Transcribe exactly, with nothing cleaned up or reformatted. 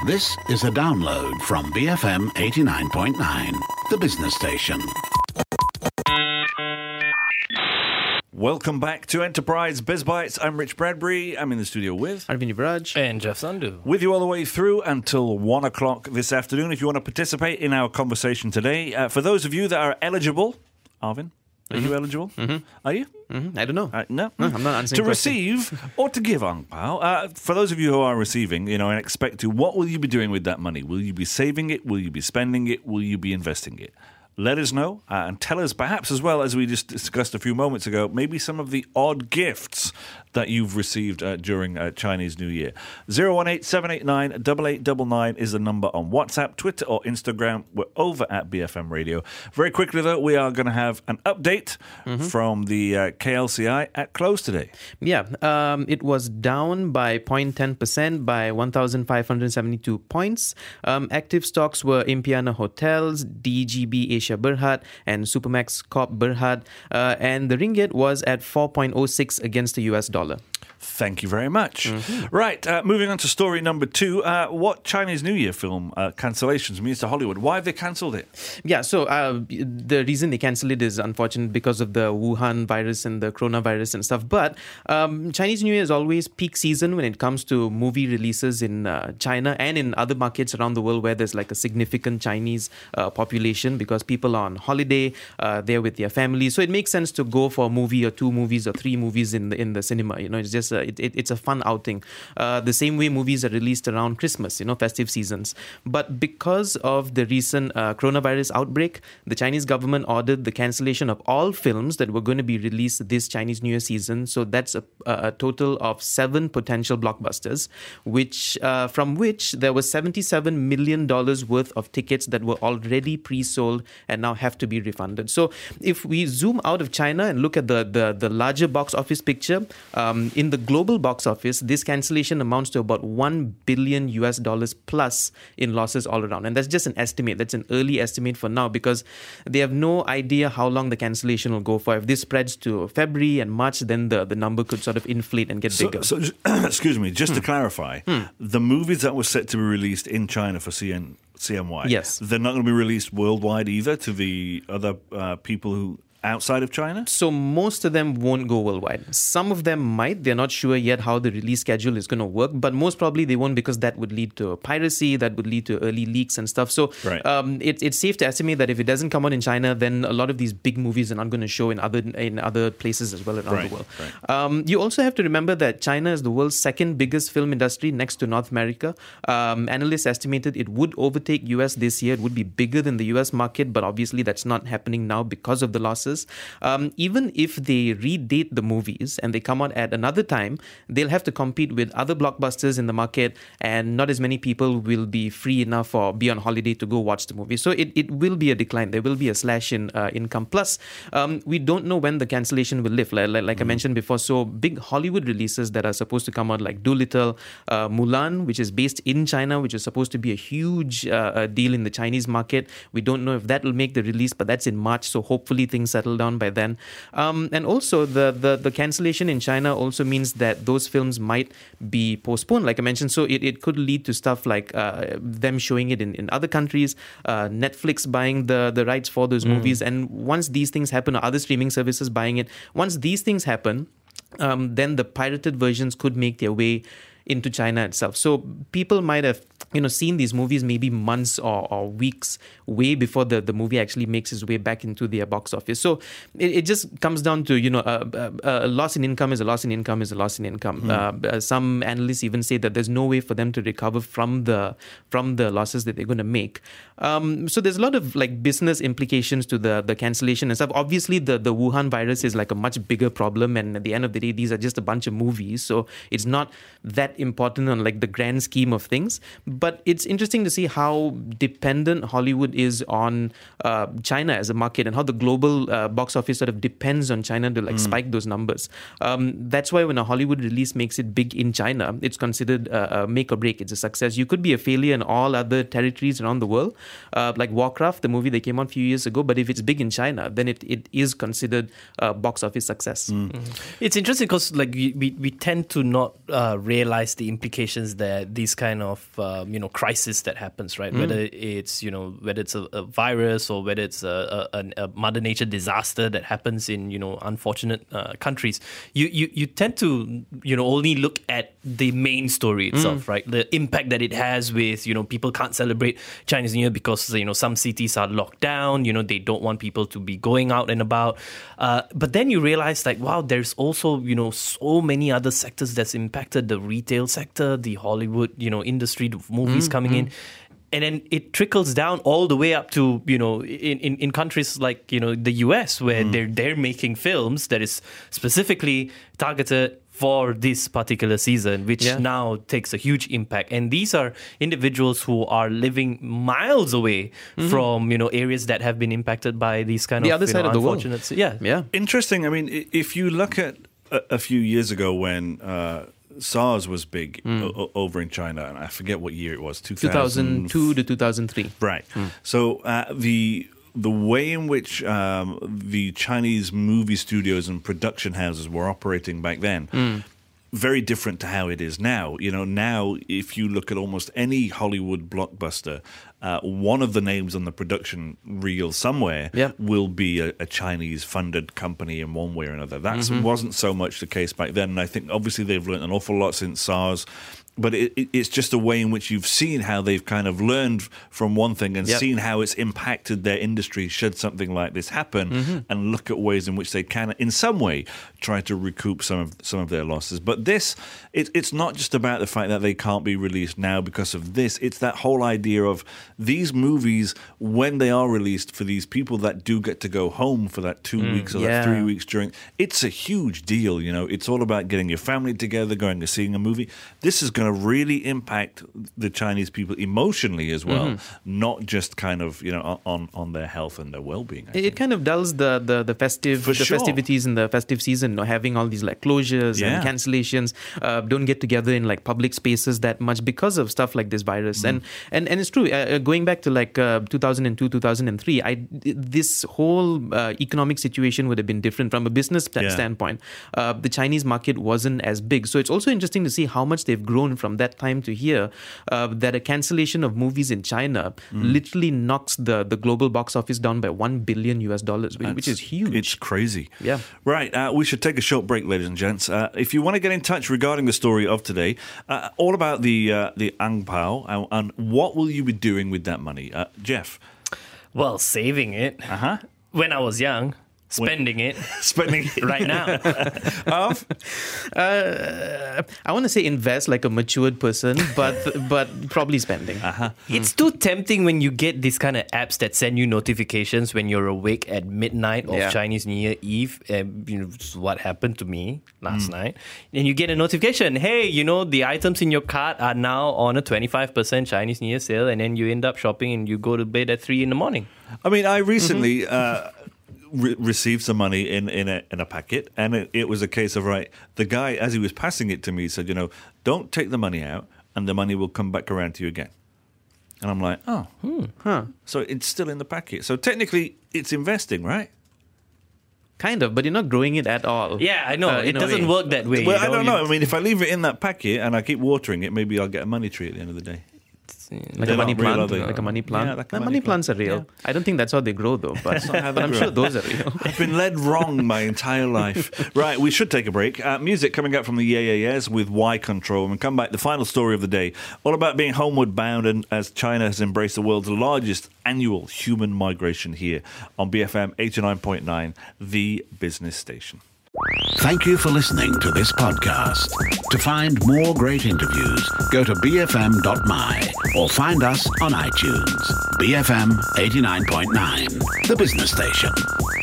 This is a download from B F M eighty-nine point nine, the business station. Welcome back to Enterprise Biz Bites. I'm Rich Bradbury. I'm in the studio with Arvind Yuvraj and Jeff Sandhu. With you all the way through until one o'clock this afternoon. If you want to participate in our conversation today, uh, for those of you that are eligible, Arvind, are mm-hmm. you eligible? Mm-hmm. Are you? Mm-hmm. I don't know. Uh, no? no, I'm not answering. To receive or to give ang pao. Uh, for those of you who are receiving, you know, and expect to, what will you be doing with that money? Will you be saving it? Will you be spending it? Will you be investing it? Let us know uh, and tell us, perhaps as well, as we just discussed a few moments ago, maybe some of the odd gifts that you've received uh, during uh, Chinese New Year. zero one eight seven eight nine eight eight nine nine is the number on WhatsApp, Twitter or Instagram. We're over at B F M Radio. Very quickly, though, we are going to have an update mm-hmm. from the uh, K L C I at close today. Yeah, um, it was down by zero point one zero percent by one thousand five hundred seventy-two points. Um, active stocks were Impiana Hotels, D G B Asia Berhad and Supermax Corp Berhad. Uh, and the ringgit was at four point oh six against the U S dollar. Thank you very much. Mm-hmm. Right, uh, moving on to story number two. Uh, what Chinese New Year film uh, cancellations means to Hollywood? Why have they cancelled it? Yeah, so uh, the reason they cancelled it is unfortunate because of the Wuhan virus and the coronavirus and stuff. But um, Chinese New Year is always peak season when it comes to movie releases in uh, China and in other markets around the world where there's like a significant Chinese uh, population because people are on holiday, uh, they're with their families. So it makes sense to go for a movie or two movies or three movies in the in the cinema. You know, it's just uh, it, it, it's a fun outing. Uh, the same way movies are released around Christmas, you know, festive seasons. But because of the recent uh, coronavirus outbreak, the Chinese government ordered the cancellation of all films that were going to be released this Chinese New Year season. So that's a, a total of seven potential blockbusters, which uh, from which there was seventy-seven million dollars worth of tickets that were already pre-sold and now have to be refunded. So if we zoom out of China and look at the, the, the larger box office picture, um, in the global box office, this cancellation amounts to about one billion U S dollars plus in losses all around. And that's just an estimate. That's an early estimate for now because they have no idea how long the cancellation will go for. If this spreads to February and March, then the, the number could sort of inflate and get so, bigger. So, excuse me, just hmm. to clarify, hmm. the movies that were set to be released in China for C N, C N Y, yes. they're not going to be released worldwide either to the other uh, people who outside of China? So most of them won't go worldwide. Some of them might. They're not sure yet how the release schedule is going to work, but most probably they won't because that would lead to piracy, that would lead to early leaks and stuff. So right. um, it, it's safe to estimate that if it doesn't come out in China, then a lot of these big movies are not going to show in other in other places as well around right. the world. Right. Um, you also have to remember that China is the world's second biggest film industry next to North America. Um, analysts estimated it would overtake U S this year. It would be bigger than the U S market, but obviously that's not happening now because of the losses. Um, even if they redate the movies and they come out at another time, they'll have to compete with other blockbusters in the market and not as many people will be free enough or be on holiday to go watch the movie. So it, it will be a decline. There will be a slash in uh, income. Plus, um, we don't know when the cancellation will lift. Like, like, like mm. I mentioned before, so big Hollywood releases that are supposed to come out like Dolittle, uh, Mulan, which is based in China, which is supposed to be a huge uh, deal in the Chinese market. We don't know if that will make the release, but that's in March. So hopefully things settle down by then. Um, and also the, the the cancellation in China also means that those films might be postponed, like I mentioned. So it, it could lead to stuff like uh, them showing it in, in other countries, uh, Netflix buying the, the rights for those mm. movies. And once these things happen, or other streaming services buying it, once these things happen, um, then the pirated versions could make their way into China itself. So people might have, you know, seen these movies maybe months or, or weeks way before the, the movie actually makes its way back into their box office. So it, it just comes down to, you know, a, a, a loss in income is a loss in income is a loss in income. Mm. Uh, some analysts even say that there's no way for them to recover from the from the losses that they're going to make. Um, so there's a lot of like business implications to the, the cancellation and stuff. Obviously, the, the Wuhan virus is like a much bigger problem, and at the end of the day, these are just a bunch of movies. So it's not that important on like the grand scheme of things. But it's interesting to see how dependent Hollywood is on uh, China as a market and how the global uh, box office sort of depends on China to like mm. spike those numbers. Um, that's why when a Hollywood release makes it big in China, it's considered uh, a make or break. It's a success. You could be a failure in all other territories around the world, uh, like Warcraft, the movie that came out a few years ago. But if it's big in China, then it, it is considered a box office success. Mm. Mm. It's interesting because like we, we, we tend to not uh, realize the implications that these kind of um, you know, crisis that happens, right? Mm. Whether it's, you know, whether it's a, a virus or whether it's a, a, a Mother Nature disaster that happens in, you know, unfortunate uh, countries, you, you you tend to, you know, only look at the main story itself, mm. right? The impact that it has with, you know, people can't celebrate Chinese New Year because, you know, some cities are locked down, you know, they don't want people to be going out and about. Uh, but then you realize, like, wow, there's also, you know, so many other sectors that's impacted, the retail sector, the Hollywood, you know, industry, the movies mm, coming mm. in. And then it trickles down all the way up to, you know, in, in, in countries like, you know, the U S, where mm. they're they're making films that is specifically targeted for this particular season, which yeah. now takes a huge impact. And these are individuals who are living miles away mm-hmm. from, you know, areas that have been impacted by these kind the of other you side know, of the world. unfortunate... Yeah. yeah. Interesting. I mean, if you look at a, a few years ago when uh, SARS was big mm. o- over in China, and I forget what year it was, two thousand... two thousand two to two thousand three. Right. Mm. So uh, the... The way in which um, the Chinese movie studios and production houses were operating back then, mm. very different to how it is now. You know, now if you look at almost any Hollywood blockbuster, uh, one of the names on the production reel somewhere yeah. will be a, a Chinese-funded company in one way or another. That mm-hmm. wasn't so much the case back then, and I think obviously they've learned an awful lot since SARS. But it, it, it's just a way in which you've seen how they've kind of learned from one thing and yep. seen how it's impacted their industry should something like this happen, mm-hmm. and look at ways in which they can, in some way, try to recoup some of some of their losses. But this, it, it's not just about the fact that they can't be released now because of this. It's that whole idea of these movies, when they are released, for these people that do get to go home for that two mm, weeks or yeah. that three weeks during, it's a huge deal. You know, it's all about getting your family together, going and seeing a movie. This is going to really impact the Chinese people emotionally as well, mm-hmm. not just kind of, you know, on, on their health and their well-being. It, it kind of dulls the the, the festive For the sure. festivities in the festive season, you know, having all these like closures yeah. and cancellations, uh, don't get together in like public spaces that much because of stuff like this virus. Mm. And, and and it's true, uh, going back to like uh, two thousand two, two thousand three, I, this whole uh, economic situation would have been different from a business st- yeah. standpoint. Uh, the Chinese market wasn't as big. So it's also interesting to see how much they've grown from that time to here, uh, that a cancellation of movies in China mm. literally knocks the, the global box office down by one billion U S dollars, which, which is huge. It's crazy. Yeah. Right. Uh, we should take a short break, ladies and gents. Uh, if you want to get in touch regarding the story of today, uh, all about the uh, the Ang Pao, and, and what will you be doing with that money? Uh, Jeff? Well, saving it. Uh-huh. When I was young. Spending it. Spending it. Right now. Of? Uh, I want to say invest like a matured person, but but probably spending. Uh-huh. It's too tempting when you get these kind of apps that send you notifications when you're awake at midnight of Yeah. Chinese New Year Eve. Uh, you know, this is what happened to me last mm. night. And you get a notification, hey, you know, the items in your cart are now on a twenty-five percent Chinese New Year sale, and then you end up shopping and you go to bed at three in the morning. I mean, I recently... Mm-hmm. Uh, Re- received some money in, in, a, in a packet, and it, it was a case of, right, the guy, as he was passing it to me, said, you know, don't take the money out, and the money will come back around to you again. And I'm like, oh, hmm, huh. So it's still in the packet. So technically, it's investing, right? Kind of, but you're not growing it at all. Yeah, I know. Uh, it doesn't work that way. Well, you know? I don't know. I mean, if I leave it in that packet and I keep watering it, maybe I'll get a money tree at the end of the day. Like They're a money not real, plant, are they? like a money plant. Yeah, like a Uh, money money plant. plants are real. Yeah. I don't think that's how they grow, though. But, That's not how they but I'm grow. sure those are real. I've been led wrong my entire life. Right, we should take a break. Uh, music coming up from the Yeah Yeah Yeahs with Y Control. And we come back, the final story of the day, all about being homeward bound, and as China has embraced the world's largest annual human migration here on B F M eighty-nine point nine, the business station. Thank you for listening to this podcast. To find more great interviews, go to b f m dot m y or find us on iTunes. B F M eighty-nine point nine, the business station.